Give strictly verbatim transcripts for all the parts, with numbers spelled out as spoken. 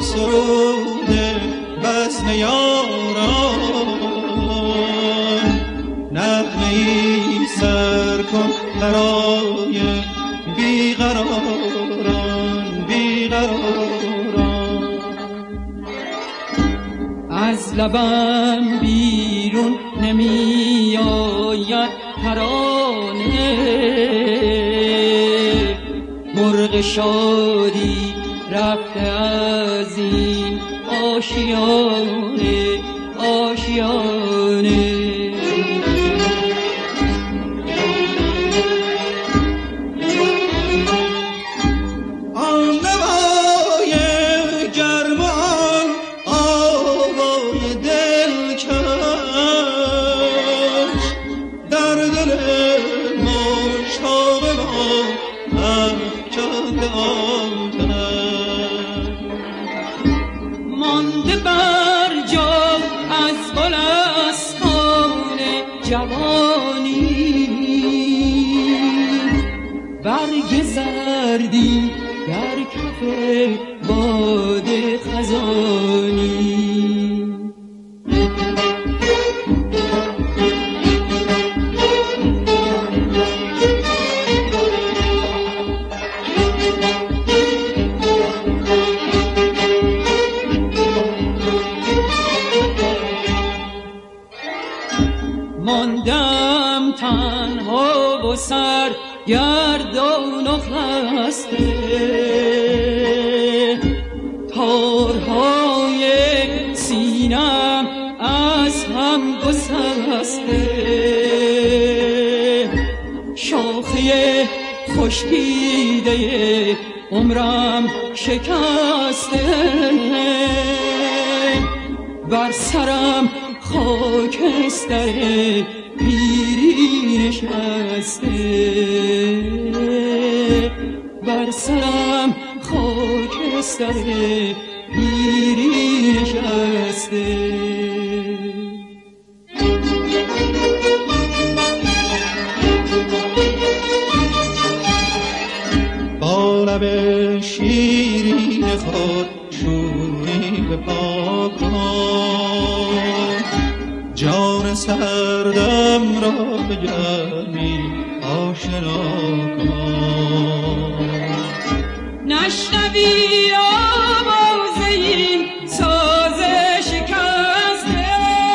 سرود بزم یاران، نغمه ای سر کن برای بیقراران بیقراران. از لبم بیرون نمی آید ترانه، مرغ شادی رفته از این آشیانه آشیانه. مانده بر جا از گلستان جوانی، برگ زردی در کف باد خزانی. ماندم تنها و سر گردان و خسته، تارهای سینم از هم گسسته، شاخه خشکیده عمرم شکسته، بر سرم خاکستر پیری نشسته، بر سرم خاکستر پیری نشسته. با لب شیرین خود شوری به پا کن، جان سردم را به گرمی آشنا کن. نشنوی آواز این ساز شکسته،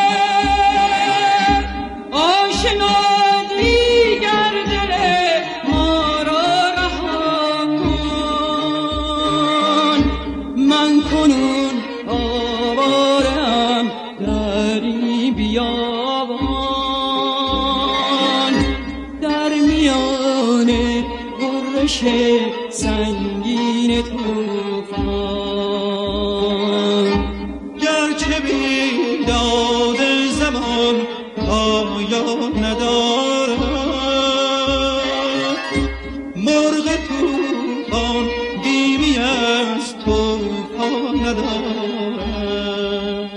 آشنا دیگر دل ما را رها کن. من کنون آوارم در این بیابان، در میان غرش سنگین طوفان. گرچه بیداد زمان پایان ندارد، مرغ طوفان بیمی از طوفان ندارد.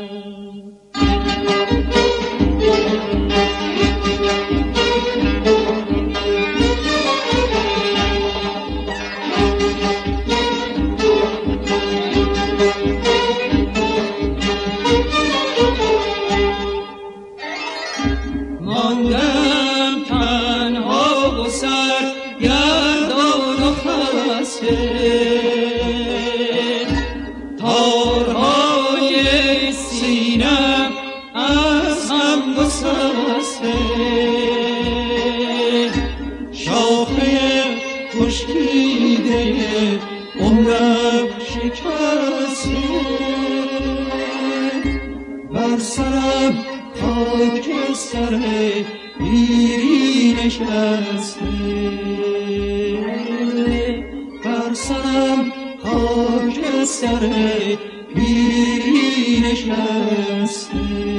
ماندم تنها و سر گردان و خسته، تارهای سینم از هم گسسته، شاخه خشکیده عمرم شکسته، بر سرم خاکستر پیری نشسته، بر سرم خاکستر پیری نشسته.